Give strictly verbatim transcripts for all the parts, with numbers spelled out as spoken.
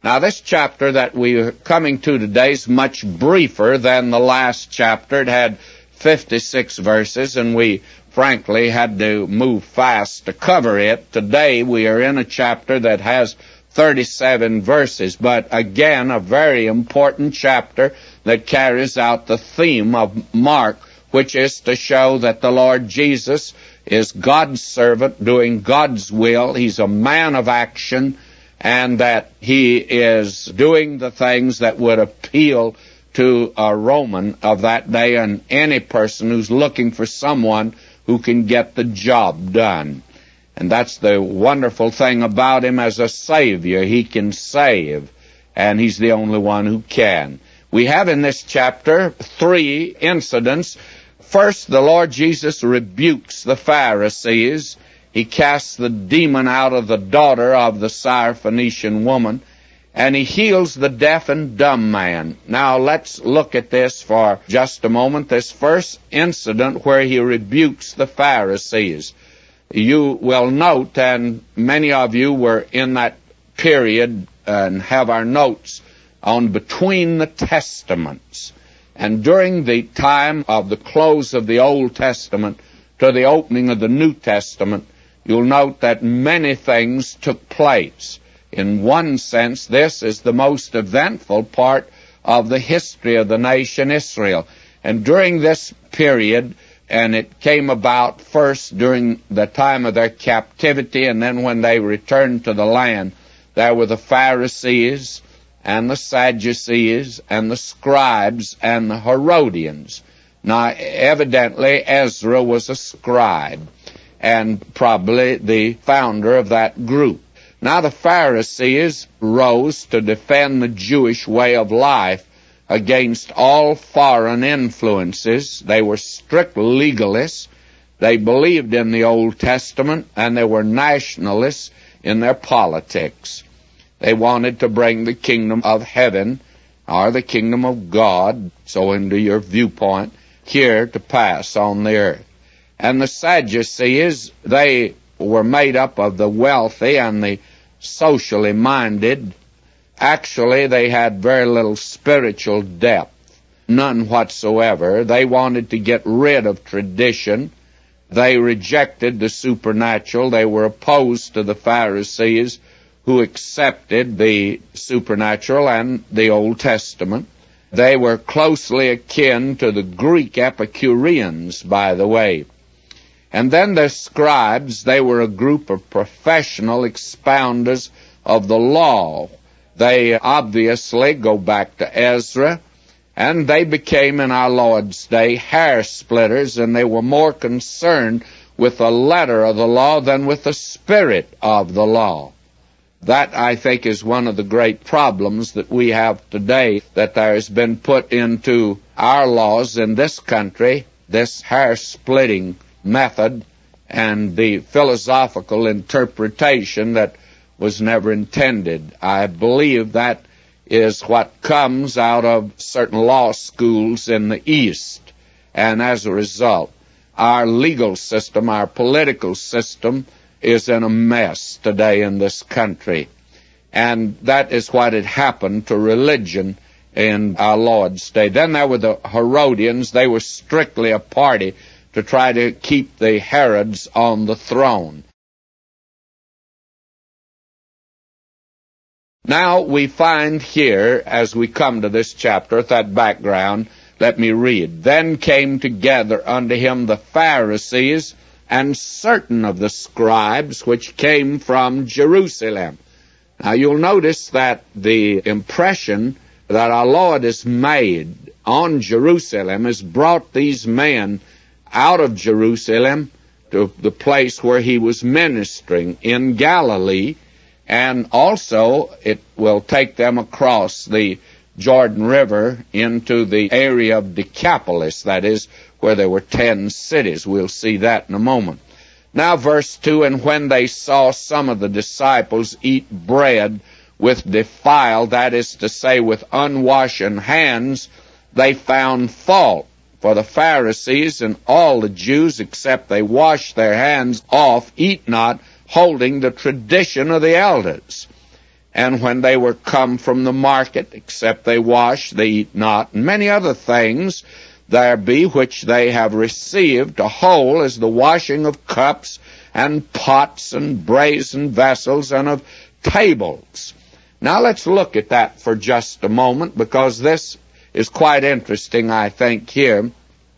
Now, this chapter that we're coming to today is much briefer than the last chapter. It had fifty-six verses, and we frankly had to move fast to cover it. Today we are in a chapter that has thirty-seven verses, but again, a very important chapter that carries out the theme of Mark, which is to show that the Lord Jesus is God's servant doing God's will. He's a man of action, and that he is doing the things that would appeal to a Roman of that day and any person who's looking for someone who can get the job done. And that's the wonderful thing about him as a Savior. He can save, and he's the only one who can. We have in this chapter three incidents. First, the Lord Jesus rebukes the Pharisees. He casts the demon out of the daughter of the Syrophoenician woman, and he heals the deaf and dumb man. Now, let's look at this for just a moment. This first incident where he rebukes the Pharisees. You will note, and many of you were in that period and have our notes on Between the Testaments. And during the time of the close of the Old Testament to the opening of the New Testament, you'll note that many things took place. In one sense, this is the most eventful part of the history of the nation Israel. And during this period, and it came about first during the time of their captivity, and then when they returned to the land, there were the Pharisees and the Sadducees and the scribes and the Herodians. Now, evidently, Ezra was a scribe, and probably the founder of that group. Now the Pharisees rose to defend the Jewish way of life against all foreign influences. They were strict legalists. They believed in the Old Testament, and they were nationalists in their politics. They wanted to bring the kingdom of heaven, or the kingdom of God, so into your viewpoint, here to pass on the earth. And the Sadducees, they were made up of the wealthy and the socially minded. Actually, they had very little spiritual depth, none whatsoever. They wanted to get rid of tradition. They rejected the supernatural. They were opposed to the Pharisees, who accepted the supernatural and the Old Testament. They were closely akin to the Greek Epicureans, by the way. And then the scribes, they were a group of professional expounders of the law. They obviously go back to Ezra, and they became, in our Lord's day, hair splitters, and they were more concerned with the letter of the law than with the spirit of the law. That, I think, is one of the great problems that we have today, that there has been put into our laws in this country, this hair-splitting method and the philosophical interpretation that was never intended. I believe that is what comes out of certain law schools in the East. And as a result, our legal system, our political system, is in a mess today in this country. And that is what had happened to religion in our Lord's day. Then there were the Herodians. They were strictly a party to try to keep the Herods on the throne. Now we find here, as we come to this chapter, with that background, let me read. Then came together unto him the Pharisees and certain of the scribes which came from Jerusalem. Now you'll notice that the impression that our Lord has made on Jerusalem has brought these men out of Jerusalem to the place where he was ministering in Galilee, and also it will take them across the Jordan River into the area of Decapolis, that is, where there were ten cities. We'll see that in a moment. Now verse two, and when they saw some of the disciples eat bread with defiled, that is to say, with unwashen hands, they found fault. For the Pharisees and all the Jews, except they wash their hands off, eat not, holding the tradition of the elders. And when they were come from the market, except they wash, they eat not, and many other things there be which they have received a whole as the washing of cups and pots and brazen vessels and of tables. Now let's look at that for just a moment, because this is quite interesting, I think, here,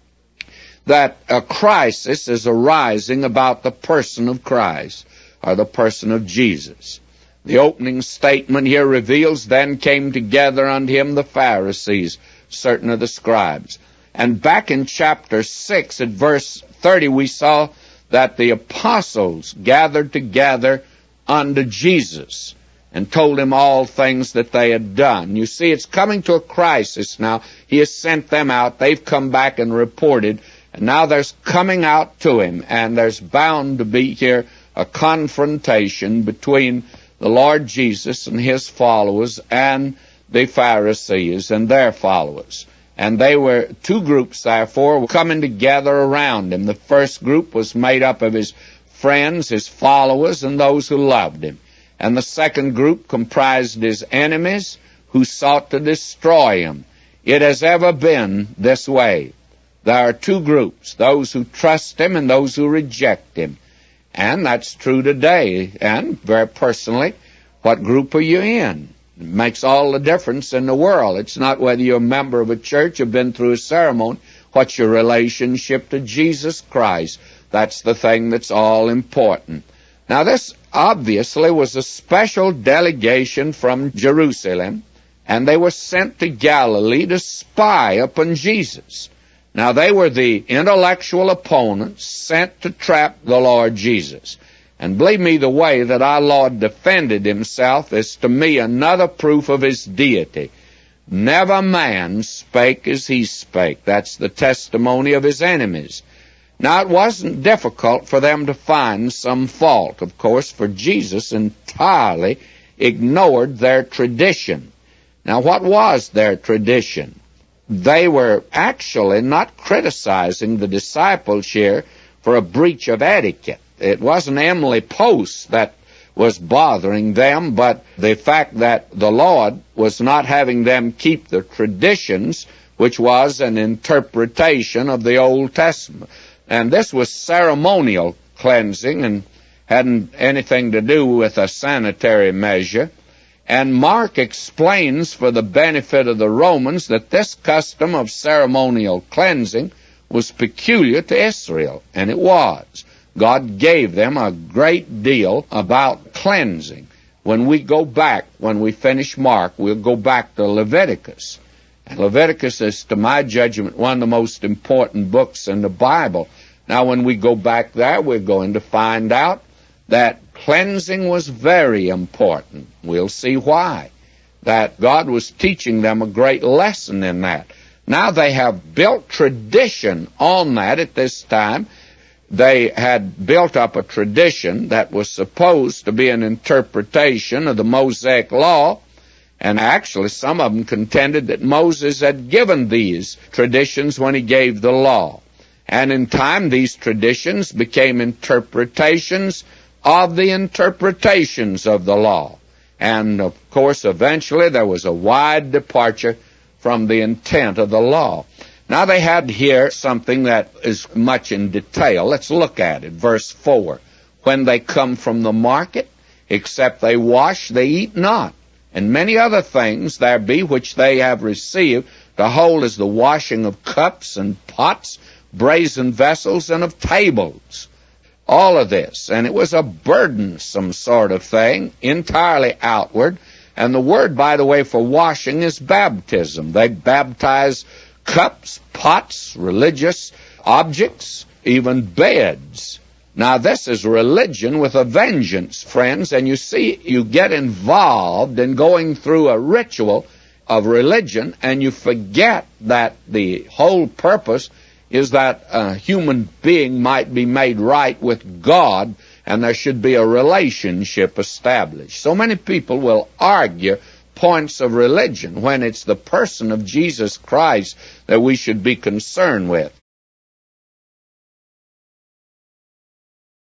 that a crisis is arising about the person of Christ, or the person of Jesus. The opening statement here reveals, then came together unto him the Pharisees, certain of the scribes. And back in chapter six, at verse thirty, we saw that the apostles gathered together unto Jesus and told him all things that they had done. You see, it's coming to a crisis now. He has sent them out. They've come back and reported. And now there's coming out to him, and there's bound to be here a confrontation between the Lord Jesus and his followers and the Pharisees and their followers. And they were two groups, therefore, coming together around him. The first group was made up of his friends, his followers, and those who loved him. And the second group comprised his enemies who sought to destroy him. It has ever been this way. There are two groups, those who trust him and those who reject him. And that's true today. And very personally, what group are you in? It makes all the difference in the world. It's not whether you're a member of a church or been through a ceremony. What's your relationship to Jesus Christ? That's the thing that's all important. Now, this obviously was a special delegation from Jerusalem, and they were sent to Galilee to spy upon Jesus. Now, they were the intellectual opponents sent to trap the Lord Jesus. And believe me, the way that our Lord defended himself is to me another proof of his deity. Never man spake as he spake. That's the testimony of his enemies. Now, it wasn't difficult for them to find some fault, of course, for Jesus entirely ignored their tradition. Now, what was their tradition? They were actually not criticizing the disciples here for a breach of etiquette. It wasn't Emily Post that was bothering them, but the fact that the Lord was not having them keep the traditions, which was an interpretation of the Old Testament. And this was ceremonial cleansing and hadn't anything to do with a sanitary measure. And Mark explains for the benefit of the Romans that this custom of ceremonial cleansing was peculiar to Israel, and it was. God gave them a great deal about cleansing. When we go back, when we finish Mark, we'll go back to Leviticus. And Leviticus is, to my judgment, one of the most important books in the Bible. Now, when we go back there, we're going to find out that cleansing was very important. We'll see why. That God was teaching them a great lesson in that. Now they have built tradition on that at this time. They had built up a tradition that was supposed to be an interpretation of the Mosaic Law, and actually some of them contended that Moses had given these traditions when he gave the law. And in time, these traditions became interpretations of the interpretations of the law. And, of course, eventually there was a wide departure from the intent of the law. Now they had here something that is much in detail. Let's look at it. Verse four. When they come from the market, except they wash, they eat not. And many other things there be which they have received to hold as the washing of cups and pots, brazen vessels, and of tables. All of this. And it was a burdensome sort of thing, entirely outward. And the word, by the way, for washing is baptism. They baptize cups, pots, religious objects, even beds. Now, this is religion with a vengeance, friends, and you see, you get involved in going through a ritual of religion, and you forget that the whole purpose is that a human being might be made right with God, and there should be a relationship established. So many people will argue points of religion when it's the person of Jesus Christ that we should be concerned with.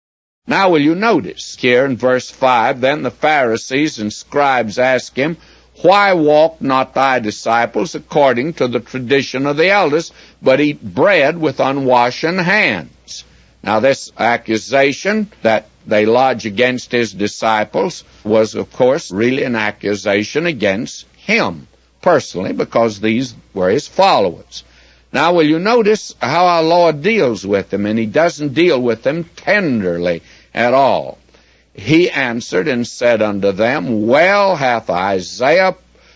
Now will you notice here in verse five, then the Pharisees and scribes asked him, why walk not thy disciples according to the tradition of the elders, but eat bread with unwashen hands? Now this accusation that they lodge against his disciples was, of course, really an accusation against him personally, because these were his followers. Now will you notice how our Lord deals with them, and he doesn't deal with them tenderly at all. He answered and said unto them, well hath Isaiah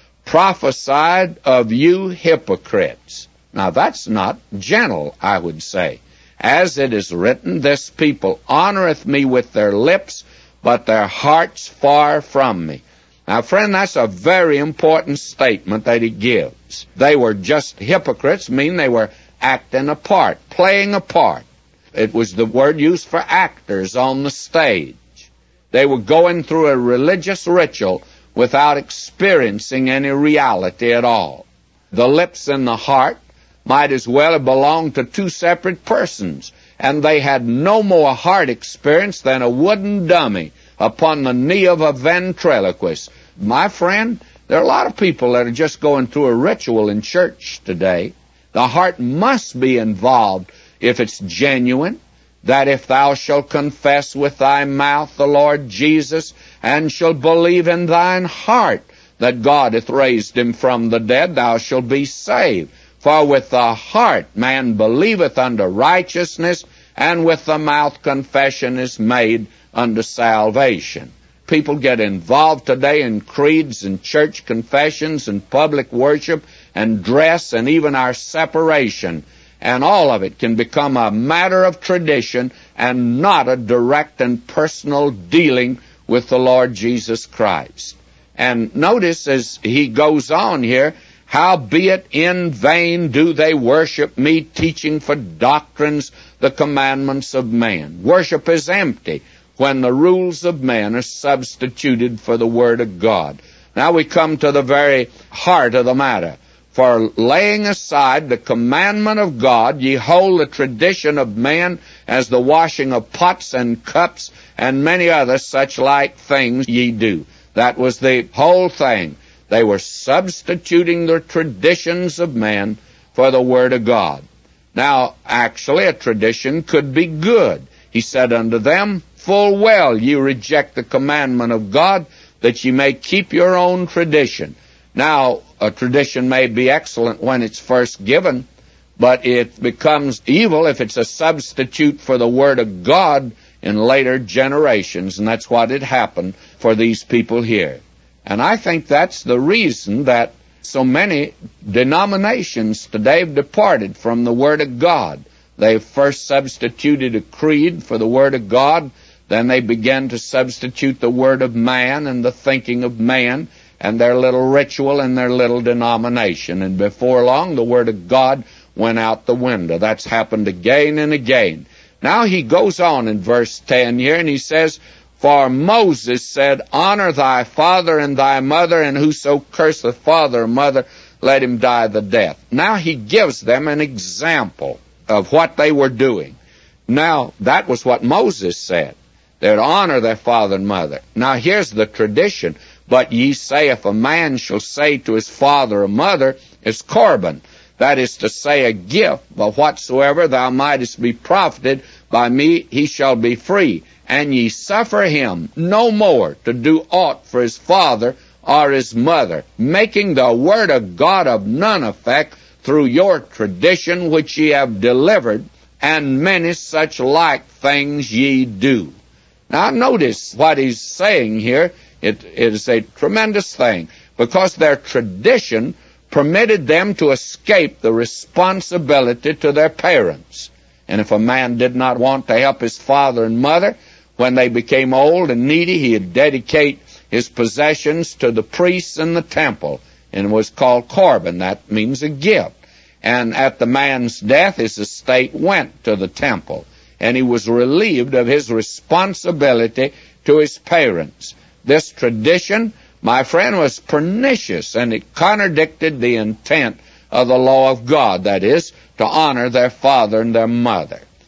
prophesied of you hypocrites. Now that's not gentle, I would say. As it is written, this people honoreth me with their lips, but their hearts far from me. Now, friend, that's a very important statement that he gives. They were just hypocrites, meaning they were acting a part, playing a part. It was the word used for actors on the stage. They were going through a religious ritual without experiencing any reality at all. The lips and the heart might as well have belonged to two separate persons, and they had no more heart experience than a wooden dummy upon the knee of a ventriloquist. My friend, there are a lot of people that are just going through a ritual in church today. The heart must be involved if it's genuine, that if thou shalt confess with thy mouth the Lord Jesus, and shalt believe in thine heart that God hath raised him from the dead, thou shalt be saved. For with the heart man believeth unto righteousness, and with the mouth confession is made unto salvation. People get involved today in creeds and church confessions and public worship and dress and even our separation. And all of it can become a matter of tradition and not a direct and personal dealing with the Lord Jesus Christ. And notice as he goes on here, howbeit in vain do they worship me, teaching for doctrines the commandments of man. Worship is empty when the rules of man are substituted for the Word of God. Now we come to the very heart of the matter. For laying aside the commandment of God, ye hold the tradition of man as the washing of pots and cups, and many other such like things ye do. That was the whole thing. They were substituting the traditions of man for the Word of God. Now, actually, a tradition could be good. He said unto them, full well ye reject the commandment of God, that ye may keep your own tradition. Now, a tradition may be excellent when it's first given, but it becomes evil if it's a substitute for the Word of God in later generations, and that's what had happened for these people here. And I think that's the reason that so many denominations today have departed from the Word of God. They first substituted a creed for the Word of God, then they began to substitute the word of man and the thinking of man and their little ritual and their little denomination. And before long, the Word of God went out the window. That's happened again and again. Now he goes on in verse ten here, and he says, for Moses said, honor thy father and thy mother, and whoso curseth father or mother, let him die the death. Now he gives them an example of what they were doing. Now, that was what Moses said. They'd honor their father and mother. Now here's the tradition. But ye say, if a man shall say to his father or mother, is Corban, that is to say, a gift, but whatsoever thou mightest be profited by me, he shall be free. And ye suffer him no more to do aught for his father or his mother, making the word of God of none effect through your tradition which ye have delivered, and many such like things ye do. Now notice what he's saying here. It, it is a tremendous thing, because their tradition permitted them to escape the responsibility to their parents. And if a man did not want to help his father and mother, when they became old and needy, he would dedicate his possessions to the priests in the temple, and it was called Corban. That means a gift. And at the man's death, his estate went to the temple, and he was relieved of his responsibility to his parents. This tradition, my friend, was pernicious, and it contradicted the intent of the law of God, that is, to honor their father and their mother.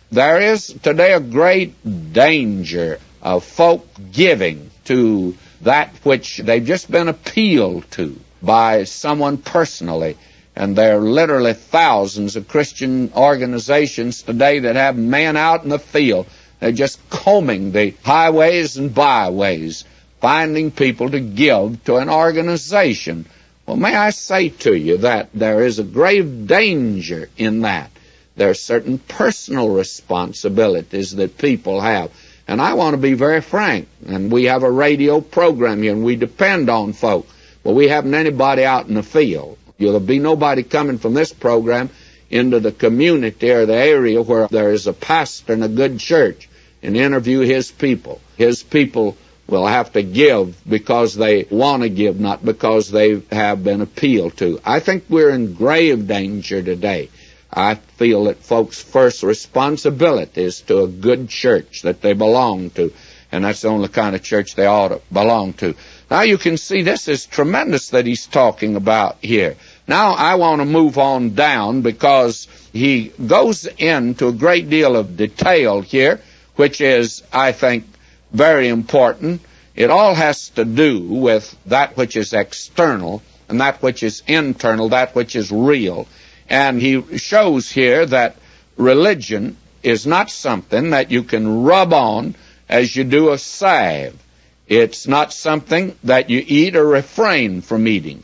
There is today a great danger of folk giving to that which they've just been appealed to by someone personally. And there are literally thousands of Christian organizations today that have men out in the field. They're just combing the highways and byways, finding people to give to an organization. Well, may I say to you that there is a grave danger in that. There are certain personal responsibilities that people have. And I want to be very frank. And we have a radio program here, and we depend on folk. Well, we haven't anybody out in the field. There'll be nobody coming from this program into the community or the area where there is a pastor in a good church and interview his people. His people will have to give because they want to give, not because they have been appealed to. I think we're in grave danger today. I feel that folks' first responsibility is to a good church that they belong to, and that's the only kind of church they ought to belong to. Now you can see this is tremendous that he's talking about here. Now I want to move on down because he goes into a great deal of detail here, which is, I think, very important. It all has to do with that which is external and that which is internal, that which is real. And he shows here that religion is not something that you can rub on as you do a salve. It's not something that you eat or refrain from eating.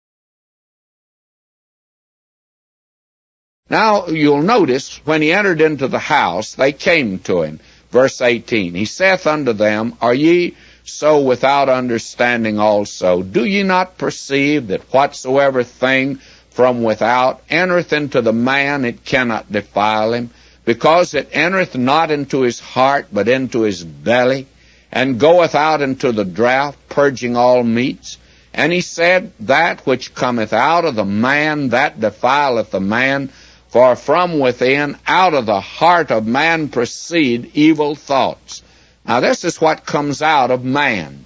Now, you'll notice when he entered into the house, they came to him. Verse eighteen, he saith unto them, Are ye so without understanding also? Do ye not perceive that whatsoever thing from without entereth into the man, it cannot defile him, because it entereth not into his heart, but into his belly, and goeth out into the draught, purging all meats? And he said, That which cometh out of the man, that defileth the man. For from within, out of the heart of man proceed evil thoughts. Now this is what comes out of man.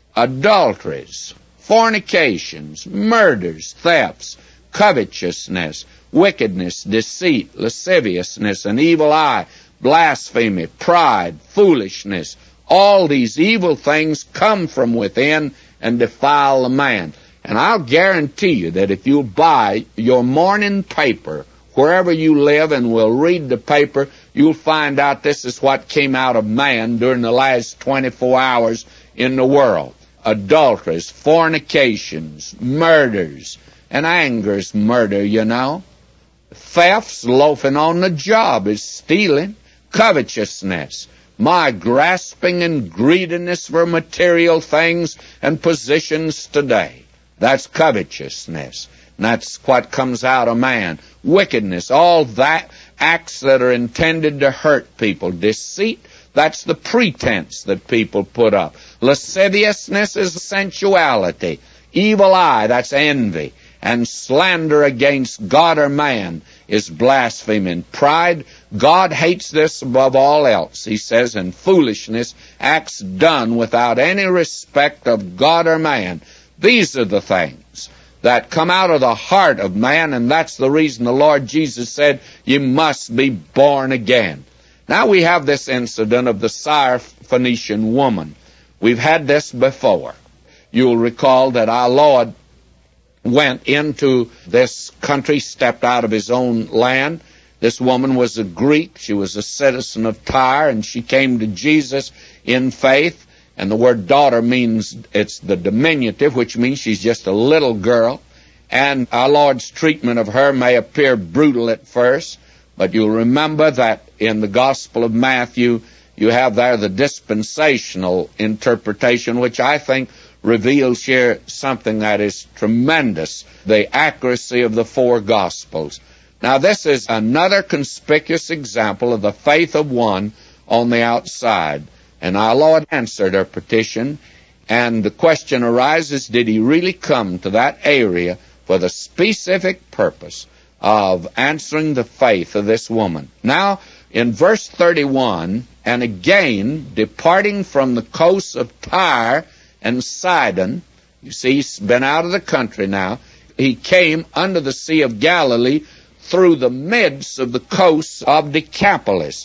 Adulteries, fornications, murders, thefts, covetousness, wickedness, deceit, lasciviousness, an evil eye, blasphemy, pride, foolishness. All these evil things come from within and defile the man. And I'll guarantee you that if you buy your morning paper wherever you live and will read the paper, you'll find out this is what came out of man during the last twenty-four hours in the world. Adulteries, fornications, murders, and anger's murder, you know. Thefts, loafing on the job is stealing. Covetousness, my grasping and greediness for material things and positions today. That's covetousness. And that's what comes out of man. Wickedness, all that, acts that are intended to hurt people. Deceit, that's the pretense that people put up. Lasciviousness is sensuality. Evil eye, that's envy. And slander against God or man is blaspheming. Pride, God hates this above all else, he says, and foolishness, acts done without any respect of God or man. These are the things that come out of the heart of man, and that's the reason the Lord Jesus said, you must be born again. Now we have this incident of the Syrophoenician woman. We've had this before. You'll recall that our Lord went into this country, stepped out of his own land. This woman was a Greek. She was a citizen of Tyre, and she came to Jesus in faith. And the word daughter means, it's the diminutive, which means she's just a little girl. And our Lord's treatment of her may appear brutal at first, but you'll remember that in the Gospel of Matthew, you have there the dispensational interpretation, which I think reveals here something that is tremendous, the accuracy of the four Gospels. Now, this is another conspicuous example of the faith of one on the outside. And our Lord answered her petition, and the question arises, did he really come to that area for the specific purpose of answering the faith of this woman? Now, in verse thirty-one, and again, departing from the coasts of Tyre and Sidon, you see, he's been out of the country now, he came under the Sea of Galilee through the midst of the coasts of Decapolis.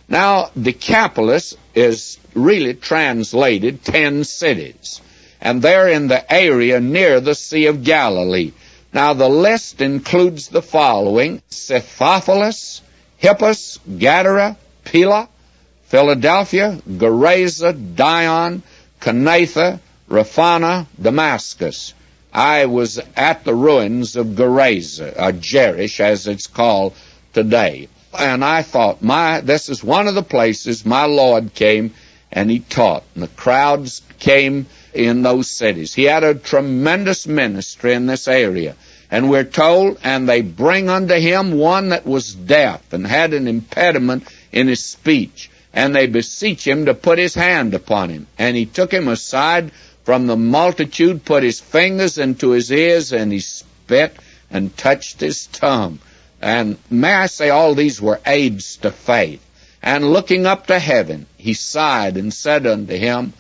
Now, Decapolis is really translated ten cities, and they're in the area near the Sea of Galilee. Now, the list includes the following: Scythopolis, Hippus, Gadara, Pella, Philadelphia, Gerasa, Dion, Canatha, Raphana, Damascus. I was at the ruins of Gerasa, or Jerish as it's called today. And I thought, my, this is one of the places my Lord came and he taught. And the crowds came in those cities. He had a tremendous ministry in this area. And we're told, and they bring unto him one that was deaf and had an impediment in his speech. And they beseech him to put his hand upon him. And he took him aside from the multitude, put his fingers into his ears, and he spit and touched his tongue. And may I say, all these were aids to faith. And looking up to heaven, he sighed and said unto him,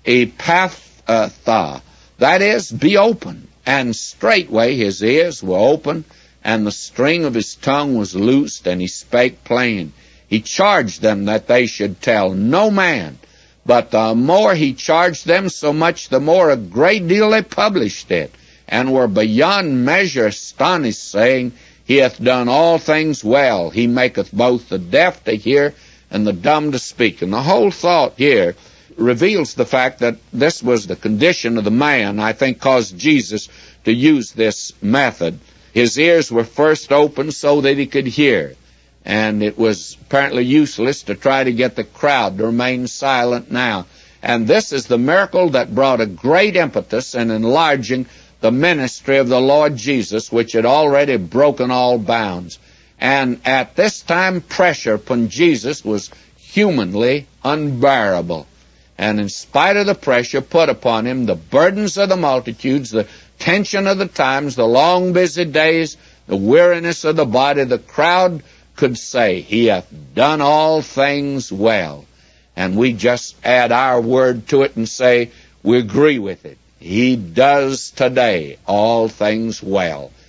Ephphatha, that is, be open. And straightway his ears were open, and the string of his tongue was loosed, and he spake plain. He charged them that they should tell no man. But the more he charged them, so much the more a great deal they published it, and were beyond measure astonished, saying, He hath done all things well. He maketh both the deaf to hear and the dumb to speak. And the whole thought here reveals the fact that this was the condition of the man, I think, caused Jesus to use this method. His ears were first opened so that he could hear. And it was apparently useless to try to get the crowd to remain silent now. And this is the miracle that brought a great impetus in enlarging the ministry of the Lord Jesus, which had already broken all bounds. And at this time, pressure upon Jesus was humanly unbearable. And in spite of the pressure put upon him, the burdens of the multitudes, the tension of the times, the long busy days, the weariness of the body, the crowd could say, He hath done all things well. And we just add our word to it and say, we agree with it. He does today all things well.